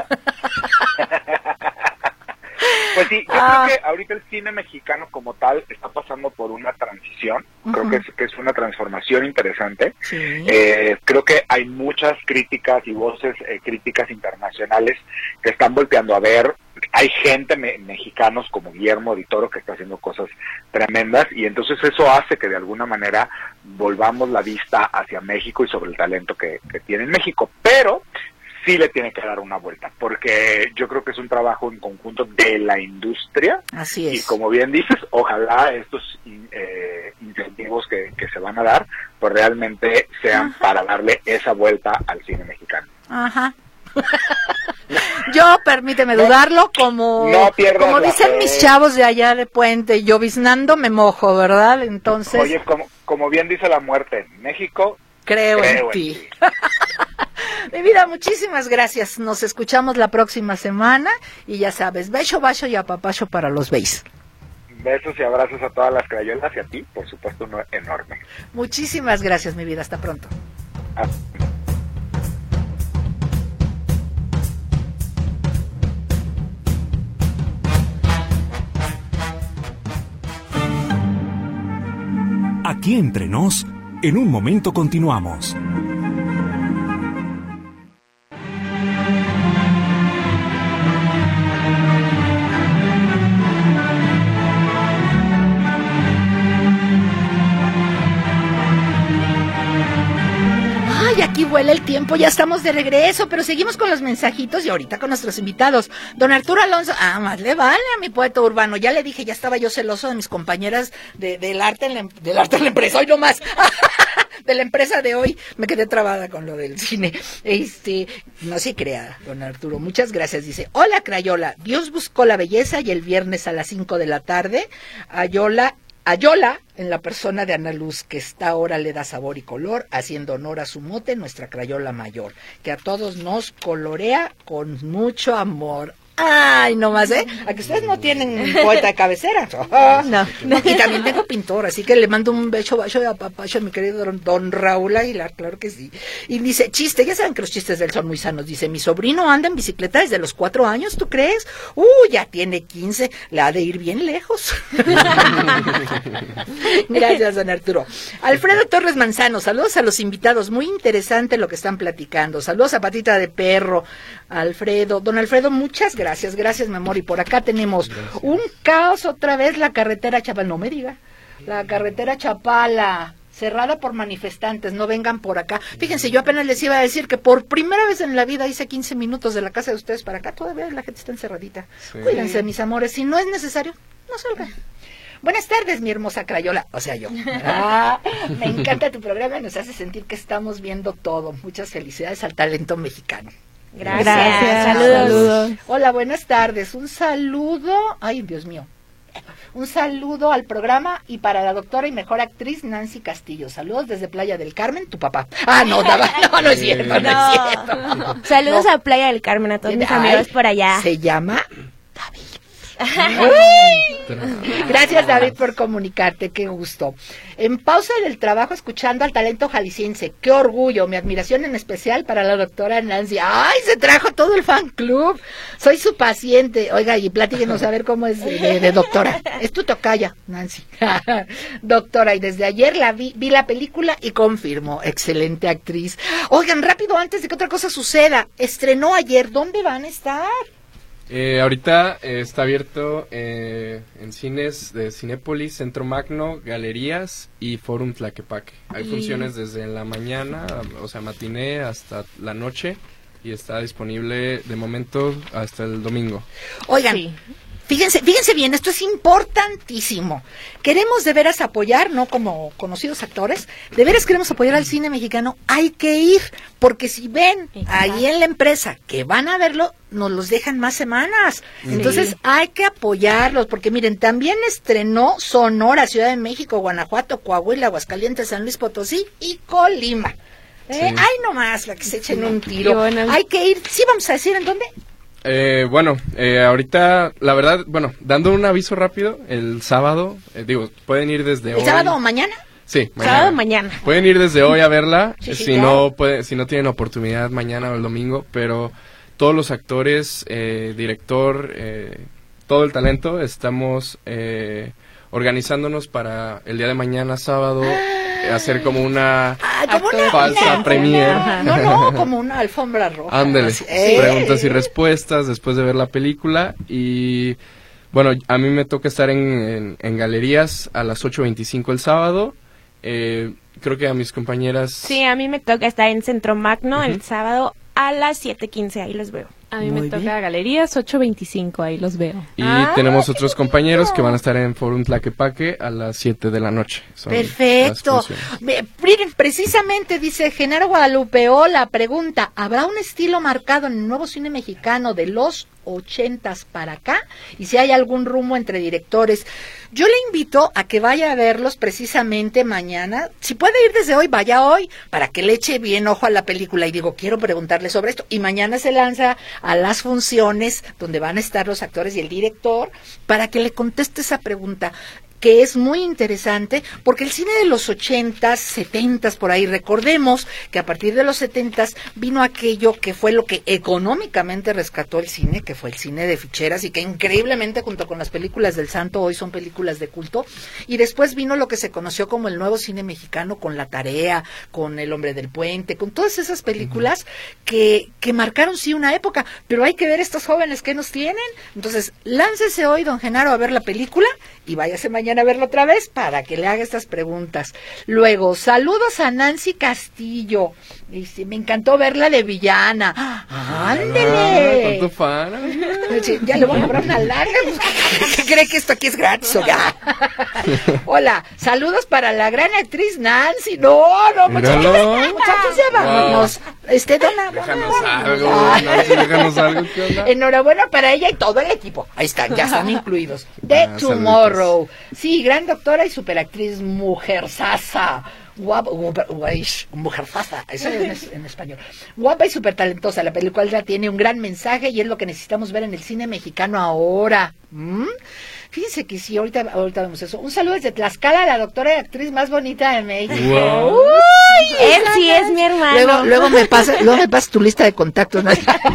Pues sí, yo creo que ahorita el cine mexicano como tal está pasando por una transición. Creo que es una transformación interesante. Sí. Creo que hay muchas críticas y voces críticas internacionales que están volteando a ver. Hay gente mexicanos como Guillermo del Toro que está haciendo cosas tremendas, y entonces eso hace que de alguna manera volvamos la vista hacia México y sobre el talento que tiene en México, pero sí le tiene que dar una vuelta, porque yo creo que es un trabajo en conjunto de la industria. Así es. Y como bien dices, ojalá estos incentivos que se van a dar, pues realmente sean para darle esa vuelta al cine mexicano. Ajá. Yo, permíteme dudarlo, como dicen mis chavos de allá de Puente, lloviznando me mojo, ¿verdad? Entonces... Oye, como bien dice la muerte, México... Creo en ti. Mi vida, muchísimas gracias. Nos escuchamos la próxima semana y ya sabes, beso, bacho y apapacho para los beis. Besos y abrazos a todas las crayolas y a ti, por supuesto, uno enorme. Muchísimas gracias, mi vida. Hasta pronto. Aquí entre nos, en un momento continuamos. Ay, aquí vuela el tiempo, ya estamos de regreso, pero seguimos con los mensajitos y ahorita con nuestros invitados. Don Arturo Alonso, más le vale a mi poeta urbano, ya le dije, ya estaba yo celoso de mis compañeras del arte en la empresa, hoy no más, de la empresa de hoy, me quedé trabada con lo del cine. No se crea, don Arturo, muchas gracias. Dice, hola Crayola, Dios buscó la belleza y el viernes a las 5 de la tarde, Ayola, en la persona de Ana Luz, que esta ahora le da sabor y color, haciendo honor a su mote, nuestra Crayola mayor, que a todos nos colorea con mucho amor. Ay, no más, a que ustedes no tienen poeta de cabecera. No. Y también tengo pintor, así que le mando un beso de apapacho a mi querido don Raúl Aguilar, claro que sí. Y dice, chiste, ya saben que los chistes de él son muy sanos. Dice, mi sobrino anda en bicicleta desde los 4 años, ¿tú crees? Ya tiene 15, le ha de ir bien lejos. Gracias, don Arturo. Alfredo Torres Manzano, saludos a los invitados, muy interesante lo que están platicando. Saludos a Patita de Perro, Alfredo. Don Alfredo, muchas gracias, mi amor. Y por acá tenemos un caos otra vez, la carretera Chapala, no me diga, la carretera Chapala, cerrada por manifestantes, no vengan por acá. Fíjense, yo apenas les iba a decir que por primera vez en la vida hice 15 minutos de la casa de ustedes para acá, todavía la gente está encerradita. Sí. Cuídense, mis amores, si no es necesario, no salgan. Buenas tardes, mi hermosa Crayola, o sea yo. Me encanta tu programa, nos hace sentir que estamos viendo todo. Muchas felicidades al talento mexicano. Gracias. Saludos. Hola, buenas tardes. Un saludo. Ay, Dios mío. Un saludo al programa y para la doctora y mejor actriz Nancy Castillo. Saludos desde Playa del Carmen, tu papá. No es cierto, no es cierto. Saludos a Playa del Carmen, a todos mis amigos por allá. Se llama David. Gracias, David, por comunicarte, qué gusto. En pausa del trabajo, escuchando al talento jalisciense, qué orgullo, mi admiración en especial para la doctora Nancy. ¡Ay, se trajo todo el fan club! Soy su paciente. Oiga, y platíquenos a ver cómo es de doctora. Es tu tocaya, Nancy. Doctora, y desde ayer vi la película y confirmo, excelente actriz. Oigan, rápido, antes de que otra cosa suceda, estrenó ayer, ¿dónde van a estar? Ahorita está abierto en cines de Cinépolis, Centro Magno, Galerías y Forum Tlaquepaque. Hay funciones desde la mañana, o sea, matiné hasta la noche, y está disponible de momento hasta el domingo. Oigan, sí. Fíjense bien, esto es importantísimo. Queremos de veras apoyar, no como conocidos actores, de veras queremos apoyar al cine mexicano. Hay que ir, porque si ven ahí en la empresa que van a verlo, nos los dejan más semanas. Sí. Entonces hay que apoyarlos, porque miren, también estrenó Sonora, Ciudad de México, Guanajuato, Coahuila, Aguascalientes, San Luis Potosí y Colima. Sí. Ay, nomás, la que se echen un tiro. Bueno. Hay que ir. Sí, vamos a decir en dónde. Ahorita, la verdad, dando un aviso rápido, el sábado, pueden ir desde hoy. ¿El sábado o mañana? Sí, mañana. Sábado mañana. Pueden ir desde hoy a verla, si claro. si no tienen oportunidad mañana o el domingo, pero todos los actores, director, todo el talento, estamos organizándonos para el día de mañana, sábado, hacer como una falsa premiere. No, como una alfombra roja. Ándele, preguntas y respuestas después de ver la película. Y bueno, a mí me toca estar en galerías a las 8:25 el sábado. Creo que a mis compañeras... Sí, a mí me toca estar en Centro Magno el sábado a las 7:15, ahí los veo. A mí me toca Galerías 8:25, ahí los veo. Y tenemos otros compañeros que van a estar en Forum Tlaquepaque a las 7 de la noche. Perfecto. Miren, precisamente dice Genaro Guadalupe, hola, pregunta, ¿habrá un estilo marcado en el nuevo cine mexicano de los 80s para acá? Y si hay algún rumbo entre directores. Yo le invito a que vaya a verlos precisamente mañana. Si puede ir desde hoy, vaya hoy, para que le eche bien ojo a la película. Y digo, quiero preguntarle sobre esto. Y mañana se lanza a las funciones donde van a estar los actores y el director para que le conteste esa pregunta, que es muy interesante, porque el cine de los 80s, 70s, por ahí, recordemos que a partir de los 70s vino aquello que fue lo que económicamente rescató el cine, que fue el cine de ficheras, y que increíblemente junto con las películas del Santo hoy son películas de culto, y después vino lo que se conoció como el nuevo cine mexicano, con La Tarea, con El Hombre del Puente, con todas esas películas que marcaron sí una época, pero hay que ver estos jóvenes que nos tienen. Entonces, láncese hoy, don Genaro, a ver la película, y váyase mañana a verlo otra vez para que le haga estas preguntas. Luego, saludos a Nancy Castillo. Dice, me encantó verla de villana. ¡Ándele! ¿Tanto fan? Sí, ya le voy a cobrar una larga. ¿Qué cree que esto aquí es gratis o ya? Hola, saludos para la gran actriz Nancy. No, muchachos, ya vámonos. Dona. Déjanos algo. ¿Qué onda? Enhorabuena para ella y todo el equipo. Ahí están, ya están incluidos. The Tomorrow. Sí, gran doctora y superactriz, mujer sasa. Mujer sasa, eso es en español. Guapa y súper talentosa. La película ya tiene un gran mensaje y es lo que necesitamos ver en el cine mexicano ahora. Fíjense que sí, ahorita vemos eso. Un saludo desde Tlaxcala, la doctora y actriz más bonita de México. Wow. Uy, él sí es mi hermano. Luego me pasa tu lista de contactos, ¿no?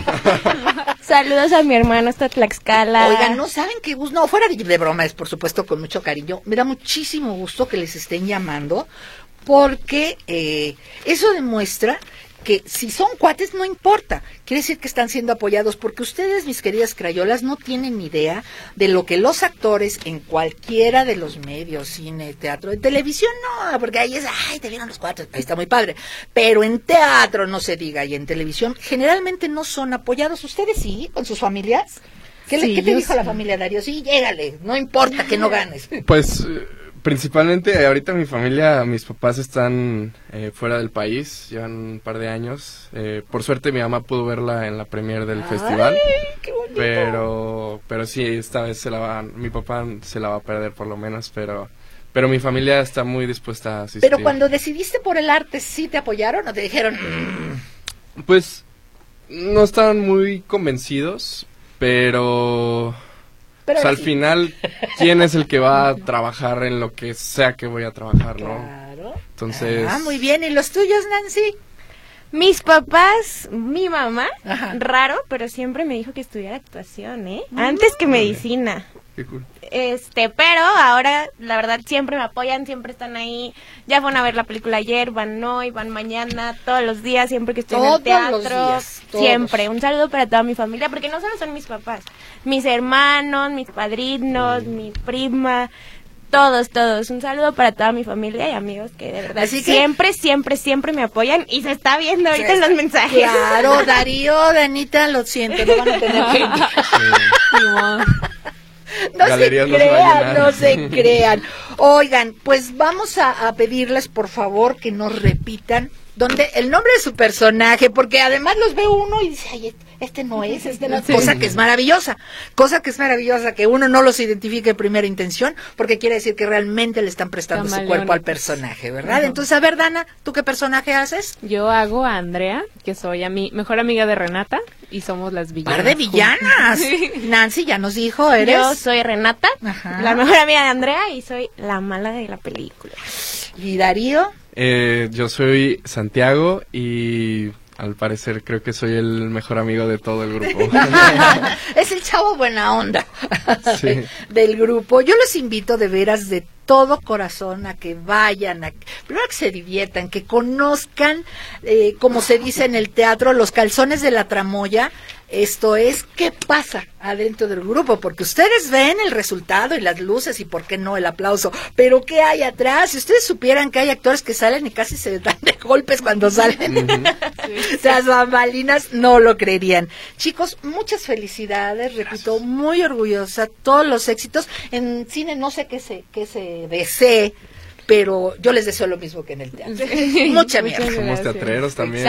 Saludos a mi hermano hasta Tlaxcala. Oigan, no saben qué gusto, no, fuera de broma, es por supuesto con mucho cariño. Me da muchísimo gusto que les estén llamando, porque eso demuestra que si son cuates no importa, quiere decir que están siendo apoyados, porque ustedes, mis queridas crayolas, no tienen idea de lo que los actores en cualquiera de los medios, cine, teatro, en televisión no, porque ahí es, te vieron los cuates, ahí está muy padre, pero en teatro no se diga, y en televisión generalmente no son apoyados. ¿Ustedes sí, con sus familias? ¿Qué te dijo la familia, Darío? Sí, llégale, no importa que no ganes. Pues... principalmente ahorita mi familia, mis papás están fuera del país, llevan un par de años. Por suerte mi mamá pudo verla en la premier del festival. ¡Qué bonito! Pero sí, esta vez mi papá se la va a perder por lo menos, pero mi familia está muy dispuesta a asistir. Pero cuando decidiste por el arte, ¿sí te apoyaron o te dijeron? Pues no estaban muy convencidos, pero o sea, al final, ¿quién es el que va a trabajar en lo que sea que voy a trabajar, no? Claro. Entonces... muy bien. ¿Y los tuyos, Nancy? Mis papás, mi mamá, raro, pero siempre me dijo que estudiara actuación, antes que medicina. Qué cool. Pero ahora, la verdad, siempre me apoyan, siempre están ahí. Ya fueron a ver la película ayer, van hoy, van mañana, todos los días, siempre que estoy en el teatro. siempre. Un saludo para toda mi familia, porque no solo son mis papás, mis hermanos, mis padrinos, mi prima, todos. Un saludo para toda mi familia y amigos que de verdad siempre me apoyan, y se está viendo ahorita en los mensajes. Claro, Darío, Danita, lo siento, no van a tener que... No se crean. Oigan, pues vamos a pedirles por favor que nos repitan el nombre de su personaje, porque además los ve uno y dice, ay, este no es, cosa que es maravillosa, que uno no los identifique de primera intención, porque quiere decir que realmente le están prestando su cuerpo al personaje, ¿verdad? Entonces, a ver, Dana, ¿tú qué personaje haces? Yo hago a Andrea, que soy mejor amiga de Renata, y somos las villanas. ¡Par de villanas! Nancy ya nos dijo, ¿eres? Yo soy Renata, la mejor amiga de Andrea, y soy la mala de la película. ¿Y Darío? Yo soy Santiago y al parecer creo que soy el mejor amigo de todo el grupo. Es el chavo buena onda del grupo. Yo los invito de veras de todo corazón a que vayan, primero que se diviertan, que conozcan, como se dice en el teatro, los calzones de la tramoya. Esto es, ¿qué pasa adentro del grupo? Porque ustedes ven el resultado y las luces y por qué no el aplauso, pero ¿qué hay atrás? Si ustedes supieran que hay actores que salen y casi se dan de golpes cuando salen, las bambalinas no lo creerían. Chicos, muchas felicidades, repito, muy orgullosa, todos los éxitos. En cine no sé qué se desee, pero yo les deseo lo mismo que en el teatro. Mucha mierda. Somos teatreros también.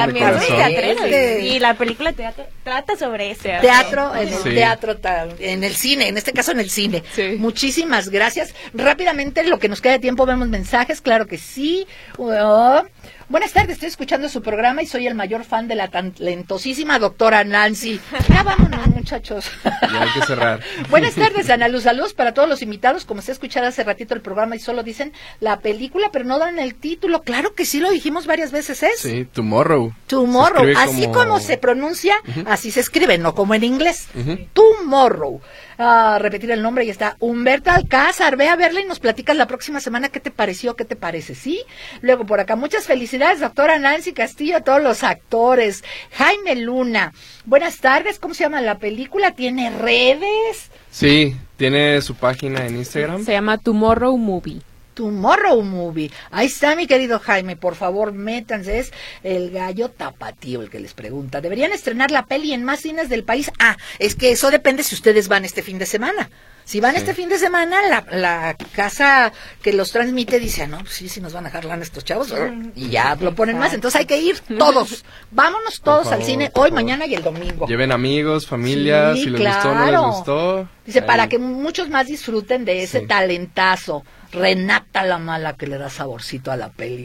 Y la película trata sobre eso. Teatro, en el teatro, en el cine, en este caso en el cine. Sí. Muchísimas gracias. Rápidamente, lo que nos queda de tiempo, vemos mensajes, claro que sí. Buenas tardes, estoy escuchando su programa y soy el mayor fan de la talentosísima doctora Nancy. Ya vámonos, muchachos. Ya hay que cerrar. Buenas tardes, Ana Luz. Saludos para todos los invitados. Como se ha escuchado hace ratito el programa y solo dicen la película, pero no dan el título. Claro que sí, lo dijimos varias veces, ¿es? Sí, Tomorrow. Así como se pronuncia, así se escribe, no como en inglés. Tomorrow. Repetir el nombre y está. Humberto Alcázar, ve a verla y nos platicas la próxima semana qué te pareció, qué te parece, ¿sí? Luego por acá, muchas felicidades, doctora Nancy Castillo, a todos los actores. Jaime Luna, buenas tardes, ¿cómo se llama la película? ¿Tiene redes? Sí, tiene su página en Instagram. Se llama Tomorrow Movie. Tomorrow Movie. Ahí está, mi querido Jaime, por favor, métanse. Es el gallo tapatío el que les pregunta. ¿Deberían estrenar la peli en más cines del país? Es que eso depende si ustedes van este fin de semana. Si van este fin de semana, la casa que los transmite dice, no, sí nos van a dejar lana estos chavos, y ya lo ponen más. Entonces hay que ir todos. Vámonos todos al cine hoy, mañana y el domingo. Lleven amigos, familia, si les gustó, no les gustó. Dice, para que muchos más disfruten de ese talentazo. Renata la mala, que le da saborcito a la peli.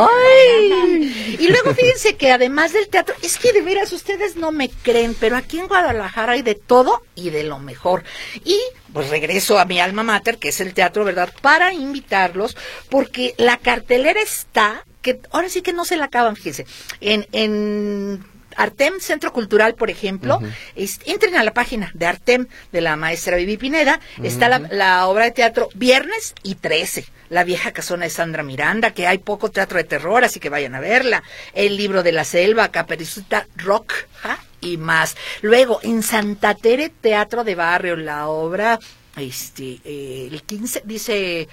¡Ay! Y luego fíjense que además del teatro, es que de veras ustedes no me creen, pero aquí en Guadalajara hay de todo y de lo mejor. Y pues regreso a mi alma mater, que es el teatro, ¿verdad? Para invitarlos, porque la cartelera está, que ahora sí que no se la acaban, fíjense, en Artem Centro Cultural, por ejemplo, entren a la página de Artem, de la maestra Vivi Pineda, está la obra de teatro Viernes y 13, La vieja casona de Sandra Miranda, que hay poco teatro de terror, así que vayan a verla, El libro de la selva, Caperucita Rock, y más. Luego, en Santa Tere, Teatro de Barrio, la obra, el 15, dice...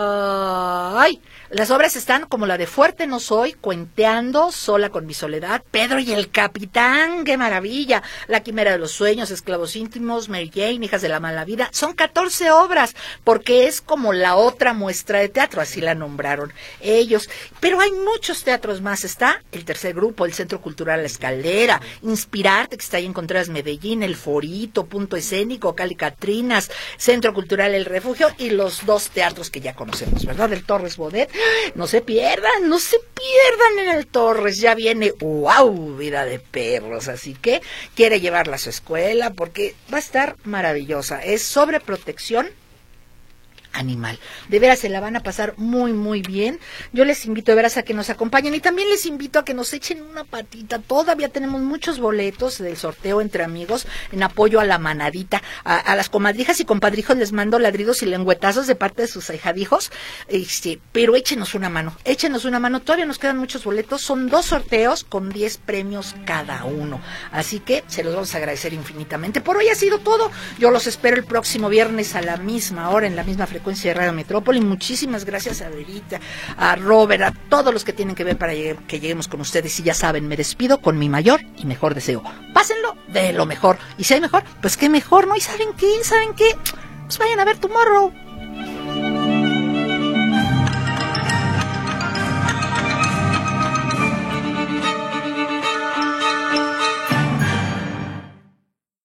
las obras están como la de Fuerte no soy, Cuenteando, Sola con mi soledad, Pedro y el Capitán, qué maravilla, La quimera de los sueños, Esclavos íntimos, Mary Jane, Hijas de la mala vida. Son 14 obras, porque es como la otra muestra de teatro, así la nombraron ellos. Pero hay muchos teatros más. Está el tercer grupo, el Centro Cultural La Escalera, Inspirarte, que está ahí en Contreras, Medellín, El Forito, Punto Escénico, Cali Catrinas, Centro Cultural El Refugio, y los dos teatros que ya conocemos, ¿verdad? El Torres Bodet. No se pierdan en el Torres. Ya viene, wow, Vida de Perros. Así que quiere llevarla a su escuela porque va a estar maravillosa. Es sobre protección animal. De veras se la van a pasar muy, muy bien. Yo les invito de veras a que nos acompañen y también les invito a que nos echen una patita. Todavía tenemos muchos boletos del sorteo entre amigos en apoyo a la manadita. A las comadrijas y compadrijos les mando ladridos y lengüetazos de parte de sus ahijadijos. Pero échenos una mano. Todavía nos quedan muchos boletos. Son 2 sorteos con 10 premios cada uno. Así que se los vamos a agradecer infinitamente. Por hoy ha sido todo. Yo los espero el próximo viernes a la misma hora, en la misma frecuencia de Radio Metrópoli. Muchísimas gracias a Verita, a Robert, a todos los que tienen que ver para que lleguemos con ustedes. Y ya saben, me despido con mi mayor y mejor deseo. Pásenlo de lo mejor. Y si hay mejor, pues qué mejor, ¿no? ¿Y saben qué? Pues vayan a ver Tomorrow.